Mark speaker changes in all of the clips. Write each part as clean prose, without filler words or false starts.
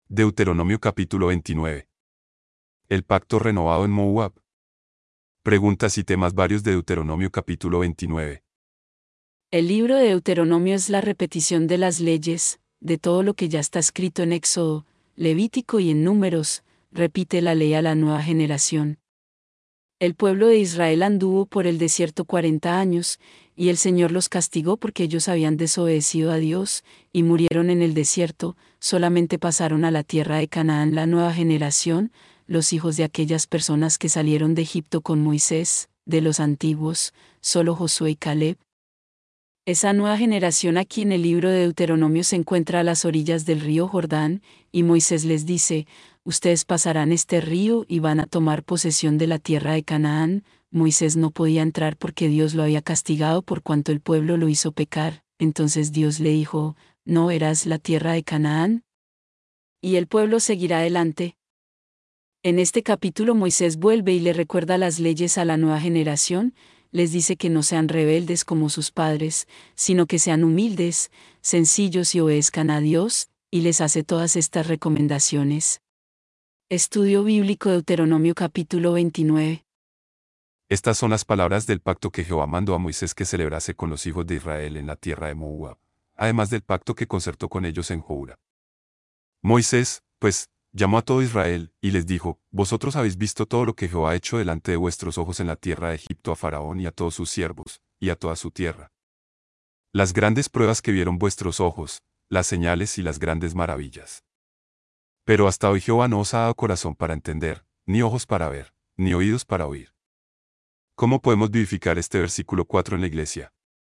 Speaker 1: Deuteronomio capítulo 29. El pacto renovado en Moab. Preguntas y temas varios de Deuteronomio capítulo 29.
Speaker 2: El libro de Deuteronomio es la repetición de las leyes, de todo lo que ya está escrito en Éxodo, Levítico y en Números, repite la ley a la nueva generación. El pueblo de Israel anduvo por el desierto 40 años, y el Señor los castigó porque ellos habían desobedecido a Dios, y murieron en el desierto. Solamente pasaron a la tierra de Canaán la nueva generación, los hijos de aquellas personas que salieron de Egipto con Moisés, de los antiguos, solo Josué y Caleb. Esa nueva generación aquí en el libro de Deuteronomio se encuentra a las orillas del río Jordán, y Moisés les dice: ustedes pasarán este río y van a tomar posesión de la tierra de Canaán. Moisés no podía entrar porque Dios lo había castigado por cuanto el pueblo lo hizo pecar. Entonces Dios le dijo: ¿no verás la tierra de Canaán? Y el pueblo seguirá adelante. En este capítulo Moisés vuelve y le recuerda las leyes a la nueva generación, les dice que no sean rebeldes como sus padres, sino que sean humildes, sencillos y obedezcan a Dios, y les hace todas estas recomendaciones. Estudio bíblico Deuteronomio capítulo 29.
Speaker 1: Estas son las palabras del pacto que Jehová mandó a Moisés que celebrase con los hijos de Israel en la tierra de Moab, además del pacto que concertó con ellos en Joura. Moisés, pues, llamó a todo Israel, y les dijo: vosotros habéis visto todo lo que Jehová ha hecho delante de vuestros ojos en la tierra de Egipto a Faraón y a todos sus siervos, y a toda su tierra. Las grandes pruebas que vieron vuestros ojos, las señales y las grandes maravillas. Pero hasta hoy Jehová no os ha dado corazón para entender, ni ojos para ver, ni oídos para oír. ¿Cómo podemos vivificar este versículo 4 en la iglesia?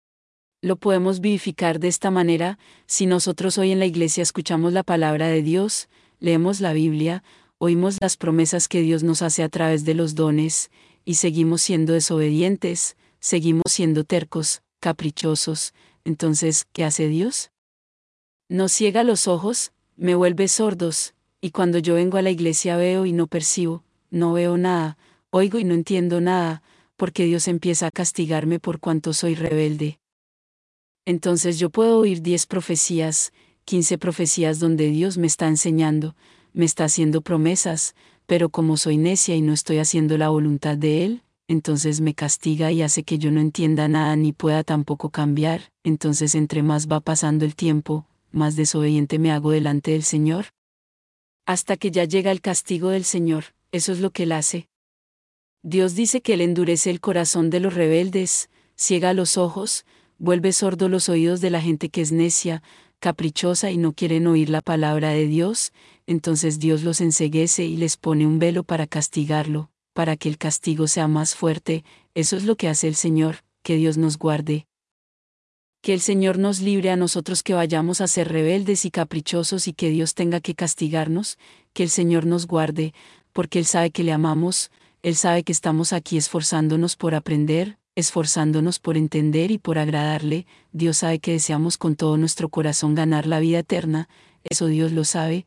Speaker 2: Lo podemos vivificar de esta manera: si nosotros hoy en la iglesia escuchamos la palabra de Dios, leemos la Biblia, oímos las promesas que Dios nos hace a través de los dones, y seguimos siendo desobedientes, seguimos siendo tercos, caprichosos, entonces, ¿qué hace Dios? Nos ciega los ojos, me vuelve sordos, y cuando yo vengo a la iglesia veo y no percibo, no veo nada, oigo y no entiendo nada, porque Dios empieza a castigarme por cuanto soy rebelde. Entonces yo puedo oír 10 profecías, 15 profecías donde Dios me está enseñando, me está haciendo promesas, pero como soy necia y no estoy haciendo la voluntad de Él, entonces me castiga y hace que yo no entienda nada ni pueda tampoco cambiar. Entonces entre más va pasando el tiempo, más desobediente me hago delante del Señor. Hasta que ya llega el castigo del Señor, eso es lo que Él hace. Dios dice que Él endurece el corazón de los rebeldes, ciega los ojos, vuelve sordo los oídos de la gente que es necia, caprichosa y no quieren oír la palabra de Dios. Entonces Dios los enceguece y les pone un velo para castigarlo, para que el castigo sea más fuerte. Eso es lo que hace el Señor, que Dios nos guarde. Que el Señor nos libre a nosotros que vayamos a ser rebeldes y caprichosos y que Dios tenga que castigarnos, que el Señor nos guarde, porque Él sabe que le amamos, Él sabe que estamos aquí esforzándonos por aprender, esforzándonos por entender y por agradarle. Dios sabe que deseamos con todo nuestro corazón ganar la vida eterna, eso Dios lo sabe.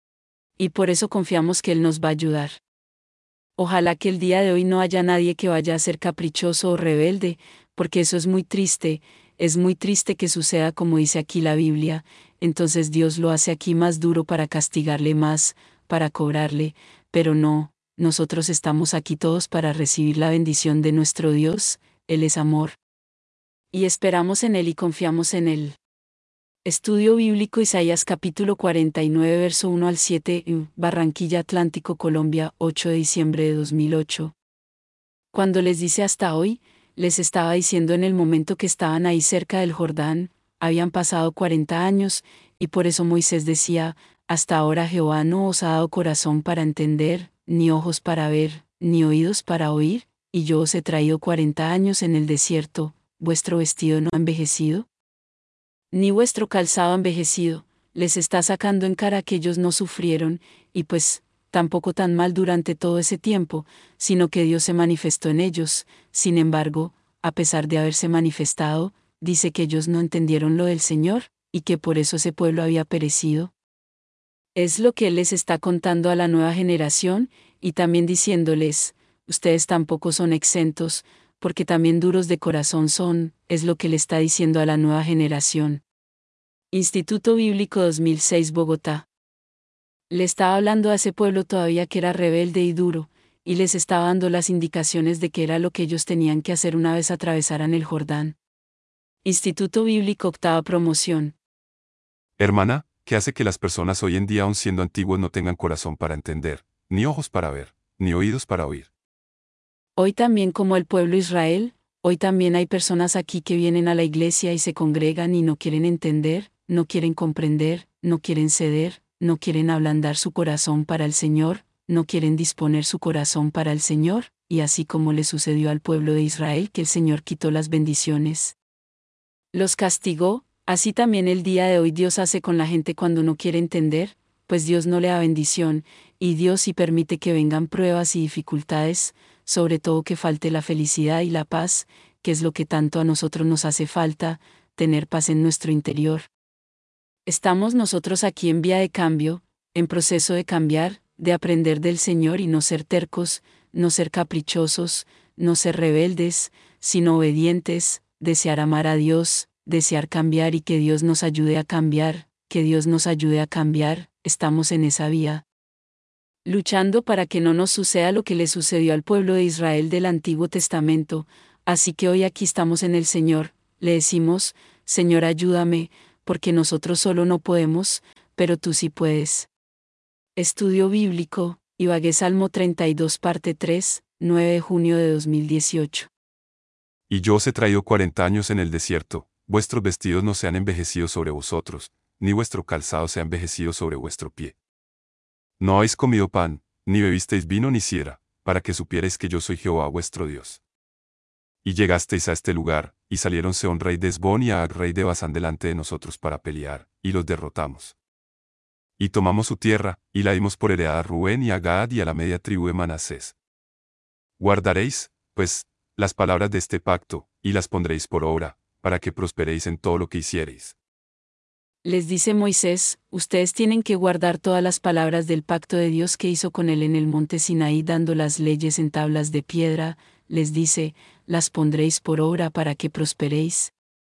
Speaker 2: Y por eso confiamos que Él nos va a ayudar. Ojalá que el día de hoy no haya nadie que vaya a ser caprichoso o rebelde, porque eso es muy triste que suceda como dice aquí la Biblia. Entonces Dios lo hace aquí más duro para castigarle más, para cobrarle, pero no, nosotros estamos aquí todos para recibir la bendición de nuestro Dios. Él es amor. Y esperamos en Él y confiamos en Él. Estudio bíblico Isaías capítulo 49 verso 1 al 7, Barranquilla, Atlántico, Colombia, 8 de diciembre de 2008. Cuando les dice hasta hoy, les estaba diciendo en el momento que estaban ahí cerca del Jordán, habían pasado 40 años, y por eso Moisés decía: hasta ahora Jehová no os ha dado corazón para entender, ni ojos para ver, ni oídos para oír, y yo os he traído 40 años en el desierto. ¿Vuestro vestido no ha envejecido? Ni vuestro calzado envejecido. Les está sacando en cara que ellos no sufrieron, y pues, tampoco tan mal durante todo ese tiempo, sino que Dios se manifestó en ellos. Sin embargo, a pesar de haberse manifestado, dice que ellos no entendieron lo del Señor, y que por eso ese pueblo había perecido. Es lo que Él les está contando a la nueva generación, y también diciéndoles: ustedes tampoco son exentos, porque también duros de corazón son. Es lo que le está diciendo a la nueva generación. Instituto Bíblico 2006, Bogotá. Le estaba hablando a ese pueblo todavía que era rebelde y duro, y les estaba dando las indicaciones de qué era lo que ellos tenían que hacer una vez atravesaran el Jordán. Instituto Bíblico Octava Promoción.
Speaker 1: Hermana, ¿qué hace que las personas hoy en día, aun siendo antiguos, no tengan corazón para entender, ni ojos para ver, ni oídos para oír?
Speaker 2: Hoy también como el pueblo Israel, hoy también hay personas aquí que vienen a la iglesia y se congregan y no quieren entender, no quieren comprender, no quieren ceder, no quieren ablandar su corazón para el Señor, no quieren disponer su corazón para el Señor, y así como le sucedió al pueblo de Israel que el Señor quitó las bendiciones. Los castigó, así también el día de hoy Dios hace con la gente cuando no quiere entender, pues Dios no le da bendición, y Dios sí permite que vengan pruebas y dificultades, sobre todo que falte la felicidad y la paz, que es lo que tanto a nosotros nos hace falta, tener paz en nuestro interior. Estamos nosotros aquí en vía de cambio, en proceso de cambiar, de aprender del Señor y no ser tercos, no ser caprichosos, no ser rebeldes, sino obedientes, desear amar a Dios, desear cambiar y que Dios nos ayude a cambiar, que Dios nos ayude a cambiar, estamos en esa vía. Luchando para que no nos suceda lo que le sucedió al pueblo de Israel del Antiguo Testamento, así que hoy aquí estamos en el Señor, le decimos, Señor ayúdame, porque nosotros solo no podemos, pero tú sí puedes. Estudio Bíblico, Ibagué Salmo 32 parte 3, 9 de junio de 2018.
Speaker 1: Y yo os he traído 40 años en el desierto, vuestros vestidos no se han envejecido sobre vosotros, ni vuestro calzado se ha envejecido sobre vuestro pie. No habéis comido pan, ni bebisteis vino ni sidra, para que supierais que yo soy Jehová vuestro Dios. Y llegasteis a este lugar, y salieron Sehón rey de Hesbón y Ag rey de Basán delante de nosotros para pelear, y los derrotamos. Y tomamos su tierra, y la dimos por heredad a Rubén y a Gad y a la media tribu de Manasés. Guardaréis, pues, las palabras de este pacto, y las pondréis por obra, para que prosperéis en todo lo que hiciereis.
Speaker 2: Les dice Moisés, ustedes tienen que guardar todas las palabras del pacto de Dios que hizo con él en el monte Sinaí dando las leyes en tablas de piedra, les dice, las pondréis por obra para que prosperéis.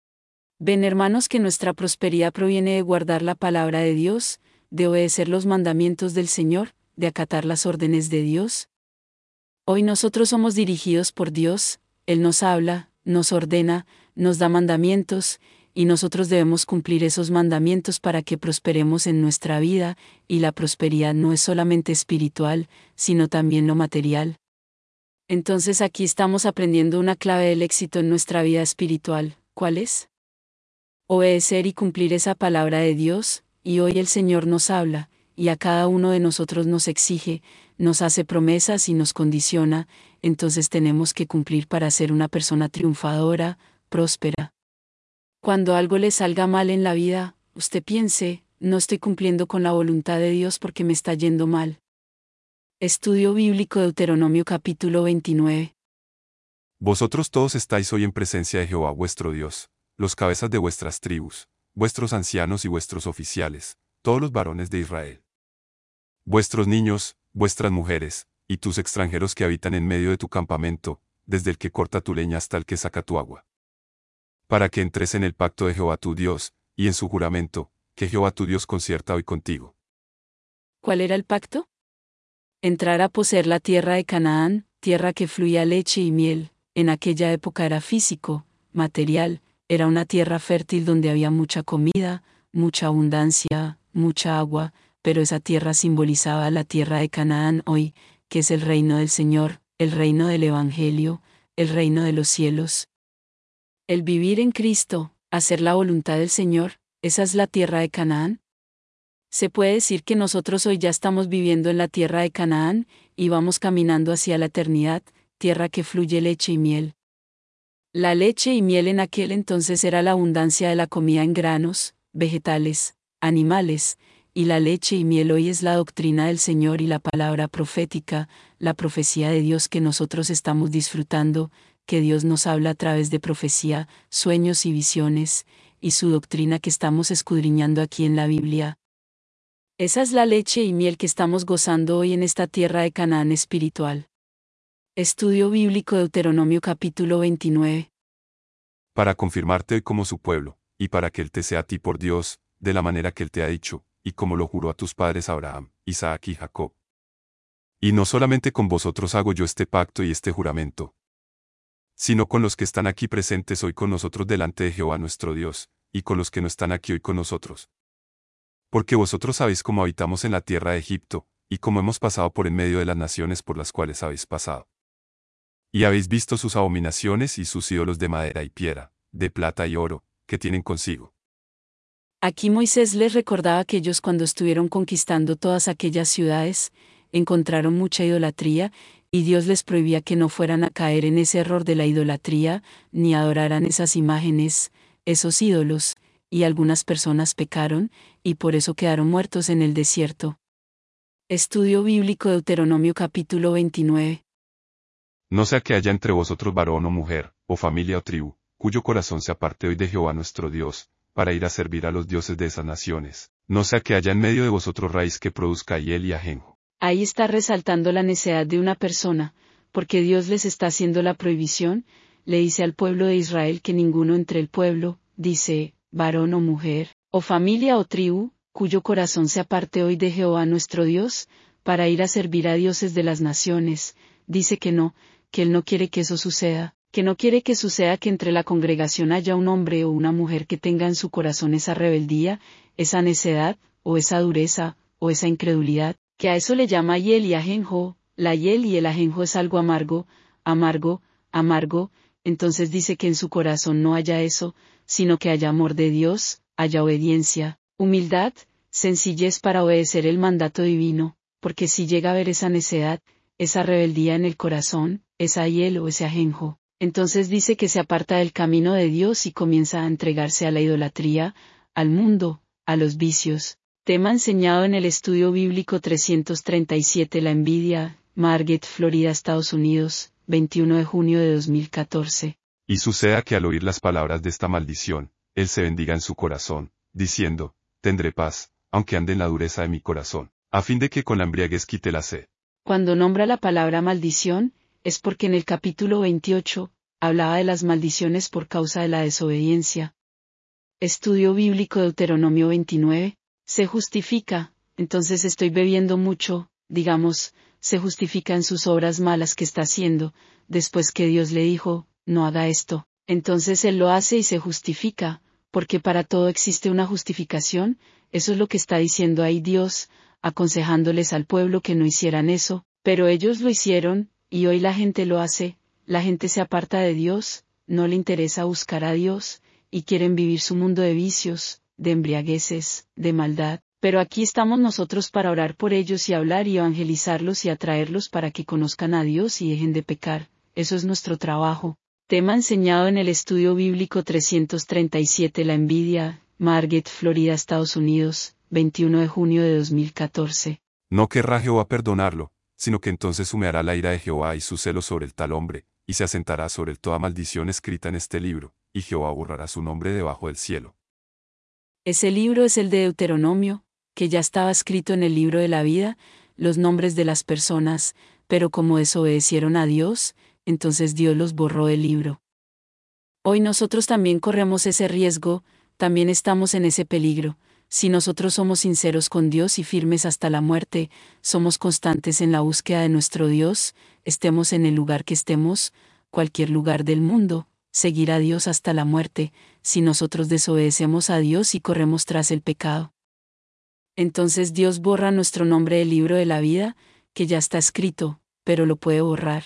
Speaker 2: Ven hermanos que nuestra prosperidad proviene de guardar la palabra de Dios, de obedecer los mandamientos del Señor, de acatar las órdenes de Dios. Hoy nosotros somos dirigidos por Dios, Él nos habla, nos ordena, nos da mandamientos, y nosotros debemos cumplir esos mandamientos para que prosperemos en nuestra vida, y la prosperidad no es solamente espiritual, sino también lo material. Entonces aquí estamos aprendiendo una clave del éxito en nuestra vida espiritual, ¿cuál es? Obedecer y cumplir esa palabra de Dios, y hoy el Señor nos habla, y a cada uno de nosotros nos exige, nos hace promesas y nos condiciona, entonces tenemos que cumplir para ser una persona triunfadora, próspera. Cuando algo le salga mal en la vida, usted piense, no estoy cumpliendo con la voluntad de Dios porque me está yendo mal. Estudio Bíblico Deuteronomio capítulo 29.
Speaker 1: Vosotros todos estáis hoy en presencia de Jehová vuestro Dios, los cabezas de vuestras tribus, vuestros ancianos y vuestros oficiales, todos los varones de Israel. Vuestros niños, vuestras mujeres, y tus extranjeros que habitan en medio de tu campamento, desde el que corta tu leña hasta el que saca tu agua. Para que entres en el pacto de Jehová tu Dios, y en su juramento, que Jehová tu Dios concierta hoy contigo.
Speaker 2: ¿Cuál era el pacto? Entrar a poseer la tierra de Canaán, tierra que fluía leche y miel. En aquella época era físico, material, era una tierra fértil donde había mucha comida, mucha abundancia, mucha agua, pero esa tierra simbolizaba la tierra de Canaán hoy, que es el reino del Señor, el reino del Evangelio, el reino de los cielos. El vivir en Cristo, hacer la voluntad del Señor, ¿esa es la tierra de Canaán? Se puede decir que nosotros hoy ya estamos viviendo en la tierra de Canaán, y vamos caminando hacia la eternidad, tierra que fluye leche y miel. La leche y miel en aquel entonces era la abundancia de la comida en granos, vegetales, animales, y la leche y miel hoy es la doctrina del Señor y la palabra profética, la profecía de Dios que nosotros estamos disfrutando, que Dios nos habla a través de profecía, sueños y visiones, y su doctrina que estamos escudriñando aquí en la Biblia. Esa es la leche y miel que estamos gozando hoy en esta tierra de Canaán espiritual. Estudio Bíblico Deuteronomio capítulo 29.
Speaker 1: Para confirmarte hoy como su pueblo, y para que Él te sea a ti por Dios, de la manera que Él te ha dicho, y como lo juró a tus padres Abraham, Isaac y Jacob. Y no solamente con vosotros hago yo este pacto y este juramento, sino con los que están aquí presentes hoy con nosotros delante de Jehová nuestro Dios, y con los que no están aquí hoy con nosotros. Porque vosotros sabéis cómo habitamos en la tierra de Egipto, y cómo hemos pasado por en medio de las naciones por las cuales habéis pasado. Y habéis visto sus abominaciones y sus ídolos de madera y piedra, de plata y oro, que tienen consigo.
Speaker 2: Aquí Moisés les recordaba que ellos cuando estuvieron conquistando todas aquellas ciudades, encontraron mucha idolatría, y Dios les prohibía que no fueran a caer en ese error de la idolatría, ni adoraran esas imágenes, esos ídolos, y algunas personas pecaron, y por eso quedaron muertos en el desierto. Estudio bíblico Deuteronomio capítulo 29.
Speaker 1: No sea que haya entre vosotros varón o mujer, o familia o tribu, cuyo corazón se aparte hoy de Jehová nuestro Dios, para ir a servir a los dioses de esas naciones. No sea que haya en medio de vosotros raíz que produzca hiel y ajenjo.
Speaker 2: Ahí está resaltando la necedad de una persona, porque Dios les está haciendo la prohibición, le dice al pueblo de Israel que ninguno entre el pueblo, dice, varón o mujer, o familia o tribu, cuyo corazón se aparte hoy de Jehová nuestro Dios, para ir a servir a dioses de las naciones, dice que Él no quiere que eso suceda, que no quiere que suceda que entre la congregación haya un hombre o una mujer que tenga en su corazón esa rebeldía, esa necedad, o esa dureza, o esa incredulidad, que a eso le llama hiel y ajenjo. La hiel y el ajenjo es algo amargo, amargo, entonces dice que en su corazón no haya eso, sino que haya amor de Dios, haya obediencia, humildad, sencillez para obedecer el mandato divino, porque si llega a haber esa necedad, esa rebeldía en el corazón, esa hiel o ese ajenjo, entonces dice que se aparta del camino de Dios y comienza a entregarse a la idolatría, al mundo, a los vicios. Tema enseñado en el estudio bíblico 337. La envidia, Margate, Florida, Estados Unidos, 21 de junio de 2014.
Speaker 1: Y suceda que al oír las palabras de esta maldición, él se bendiga en su corazón, diciendo, tendré paz, aunque ande en la dureza de mi corazón, a fin de que con la embriaguez quite la sed.
Speaker 2: Cuando nombra la palabra maldición, es porque en el capítulo 28, hablaba de las maldiciones por causa de la desobediencia. Estudio bíblico Deuteronomio 29. Se justifica, entonces estoy bebiendo mucho, digamos, se justifica en sus obras malas que está haciendo, después que Dios le dijo, no haga esto, entonces él lo hace y se justifica, porque para todo existe una justificación, eso es lo que está diciendo ahí Dios, aconsejándoles al pueblo que no hicieran eso, pero ellos lo hicieron, y hoy la gente lo hace, la gente se aparta de Dios, no le interesa buscar a Dios, y quieren vivir su mundo de vicios, de embriagueces, de maldad, pero aquí estamos nosotros para orar por ellos y hablar y evangelizarlos y atraerlos para que conozcan a Dios y dejen de pecar, eso es nuestro trabajo. Tema enseñado en el estudio bíblico 337. La envidia, Margate, Florida, Estados Unidos, 21 de junio de 2014.
Speaker 1: No querrá Jehová perdonarlo, sino que entonces humeará la ira de Jehová y su celo sobre el tal hombre, y se asentará sobre él toda maldición escrita en este libro, y Jehová borrará su nombre debajo del cielo.
Speaker 2: Ese libro es el de Deuteronomio, que ya estaba escrito en el libro de la vida, los nombres de las personas, pero como desobedecieron a Dios, entonces Dios los borró del libro. Hoy nosotros también corremos ese riesgo, también estamos en ese peligro. Si nosotros somos sinceros con Dios y firmes hasta la muerte, somos constantes en la búsqueda de nuestro Dios, estemos en el lugar que estemos, cualquier lugar del mundo, seguir a Dios hasta la muerte, si nosotros desobedecemos a Dios y corremos tras el pecado. Entonces Dios borra nuestro nombre del libro de la vida, que ya está escrito, pero lo puede borrar.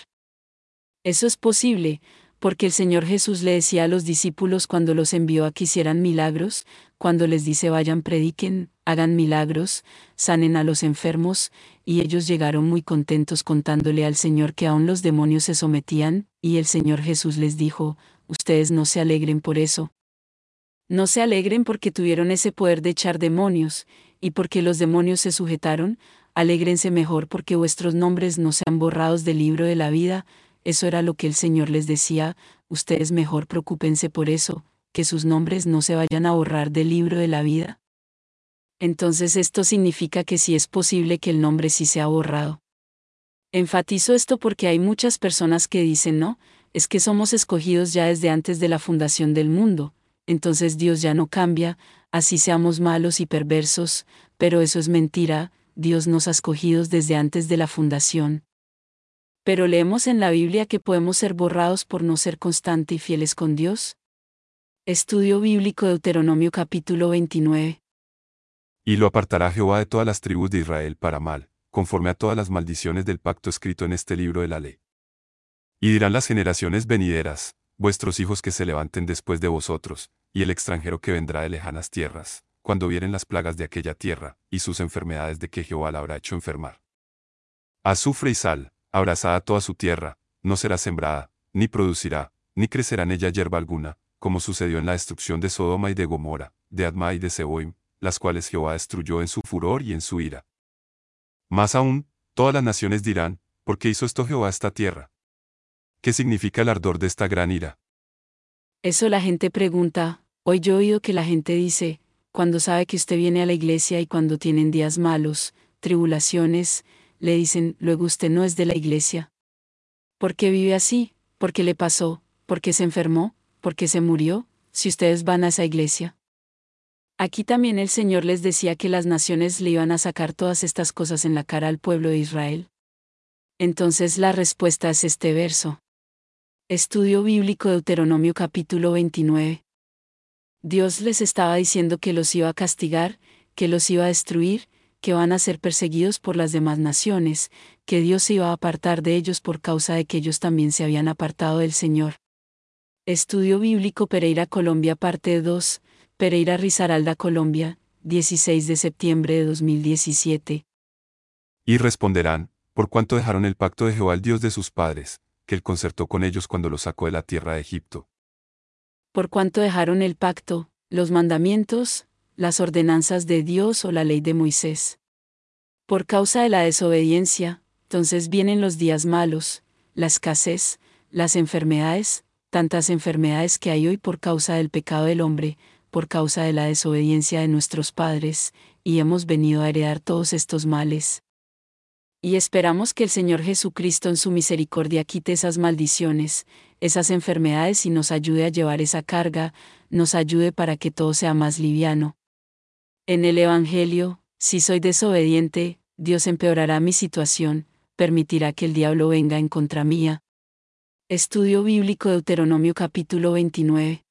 Speaker 2: Eso es posible, porque el Señor Jesús le decía a los discípulos cuando los envió a que hicieran milagros, cuando les dice vayan prediquen, hagan milagros, sanen a los enfermos, y ellos llegaron muy contentos contándole al Señor que aún los demonios se sometían, y el Señor Jesús les dijo, ustedes no se alegren por eso. No se alegren porque tuvieron ese poder de echar demonios, y porque los demonios se sujetaron, alégrense mejor porque vuestros nombres no sean borrados del libro de la vida. Eso era lo que el Señor les decía, ustedes mejor preocúpense por eso, que sus nombres no se vayan a borrar del libro de la vida. Entonces esto significa que sí es posible que el nombre sí sea borrado. Enfatizo esto porque hay muchas personas que dicen no, es que somos escogidos ya desde antes de la fundación del mundo, entonces Dios ya no cambia, así seamos malos y perversos, pero eso es mentira, Dios nos ha escogido desde antes de la fundación. Pero leemos en la Biblia que podemos ser borrados por no ser constante y fieles con Dios. Estudio bíblico Deuteronomio capítulo 29.
Speaker 1: Y lo apartará Jehová de todas las tribus de Israel para mal, conforme a todas las maldiciones del pacto escrito en este libro de la ley. Y dirán las generaciones venideras, vuestros hijos que se levanten después de vosotros, y el extranjero que vendrá de lejanas tierras, cuando vieren las plagas de aquella tierra, y sus enfermedades de que Jehová la habrá hecho enfermar. Azufre y sal, abrazada toda su tierra, no será sembrada, ni producirá, ni crecerá en ella hierba alguna, como sucedió en la destrucción de Sodoma y de Gomorra, de Adma y de Seboim, las cuales Jehová destruyó en su furor y en su ira. Más aún, todas las naciones dirán, ¿por qué hizo esto Jehová a esta tierra? ¿Qué significa el ardor de esta gran ira?
Speaker 2: Eso la gente pregunta, hoy yo he oído que la gente dice, cuando sabe que usted viene a la iglesia y cuando tienen días malos, tribulaciones, le dicen, luego usted no es de la iglesia. ¿Por qué vive así? ¿Por qué le pasó? ¿Por qué se enfermó? ¿Por qué se murió? Si ustedes van a esa iglesia. Aquí también el Señor les decía que las naciones le iban a sacar todas estas cosas en la cara al pueblo de Israel. Entonces la respuesta es este verso. Estudio bíblico Deuteronomio capítulo 29. Dios les estaba diciendo que los iba a castigar, que los iba a destruir, que van a ser perseguidos por las demás naciones, que Dios se iba a apartar de ellos por causa de que ellos también se habían apartado del Señor. Estudio bíblico Pereira Colombia parte 2, Pereira Risaralda Colombia, 16 de septiembre de 2017.
Speaker 1: Y responderán, por cuanto dejaron el pacto de Jehová el Dios de sus padres, que él concertó con ellos cuando los sacó de la tierra de Egipto.
Speaker 2: Por cuanto dejaron el pacto, los mandamientos, las ordenanzas de Dios o la ley de Moisés. Por causa de la desobediencia, entonces vienen los días malos, la escasez, las enfermedades, tantas enfermedades que hay hoy por causa del pecado del hombre, por causa de la desobediencia de nuestros padres, y hemos venido a heredar todos estos males. Y esperamos que el Señor Jesucristo en su misericordia quite esas maldiciones, esas enfermedades y nos ayude a llevar esa carga, nos ayude para que todo sea más liviano. En el Evangelio, si soy desobediente, Dios empeorará mi situación, permitirá que el diablo venga en contra mía. Estudio bíblico Deuteronomio capítulo 29.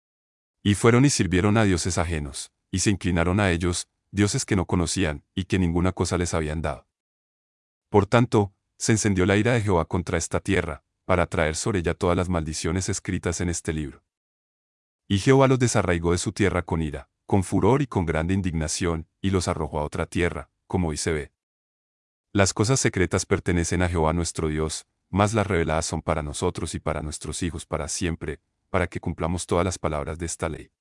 Speaker 1: Y fueron y sirvieron a dioses ajenos, y se inclinaron a ellos, dioses que no conocían, y que ninguna cosa les habían dado. Por tanto, se encendió la ira de Jehová contra esta tierra, para traer sobre ella todas las maldiciones escritas en este libro. Y Jehová los desarraigó de su tierra con ira, con furor y con grande indignación, y los arrojó a otra tierra, como hoy se ve. Las cosas secretas pertenecen a Jehová nuestro Dios, mas las reveladas son para nosotros y para nuestros hijos para siempre, para que cumplamos todas las palabras de esta ley.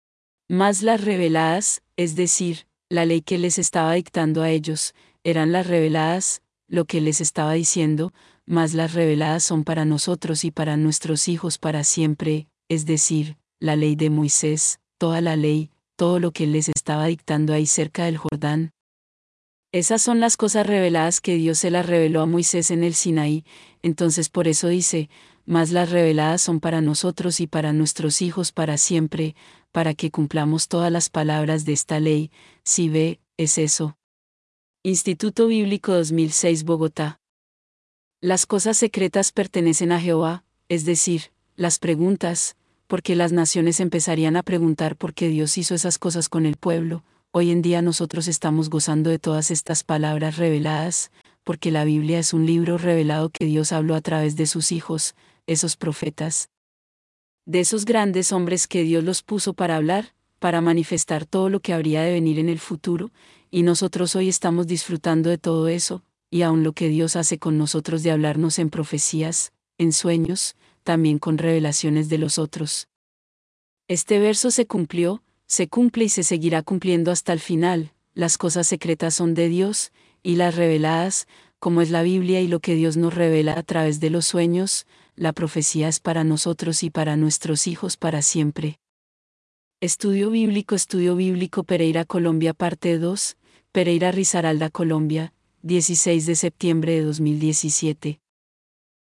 Speaker 2: Mas las reveladas, es decir, la ley que les estaba dictando a ellos, eran las reveladas, lo que les estaba diciendo, mas las reveladas son para nosotros y para nuestros hijos para siempre, es decir, la ley de Moisés, toda la ley, todo lo que les estaba dictando ahí cerca del Jordán. Esas son las cosas reveladas que Dios se las reveló a Moisés en el Sinaí, entonces por eso dice, mas las reveladas son para nosotros y para nuestros hijos para siempre, para que cumplamos todas las palabras de esta ley, si ve, es eso. Instituto Bíblico 2006 Bogotá. Las cosas secretas pertenecen a Jehová, es decir, las preguntas, porque las naciones empezarían a preguntar por qué Dios hizo esas cosas con el pueblo. Hoy en día nosotros estamos gozando de todas estas palabras reveladas, porque la Biblia es un libro revelado que Dios habló a través de sus hijos, esos profetas. De esos grandes hombres que Dios los puso para hablar, para manifestar todo lo que habría de venir en el futuro, y nosotros hoy estamos disfrutando de todo eso, y aun lo que Dios hace con nosotros de hablarnos en profecías, en sueños, también con revelaciones de los otros. Este verso se cumplió, se cumple y se seguirá cumpliendo hasta el final. Las cosas secretas son de Dios, y las reveladas, como es la Biblia y lo que Dios nos revela a través de los sueños, la profecía es para nosotros y para nuestros hijos para siempre. Estudio bíblico Pereira Colombia parte 2, Pereira Risaralda Colombia, 16 de septiembre de 2017.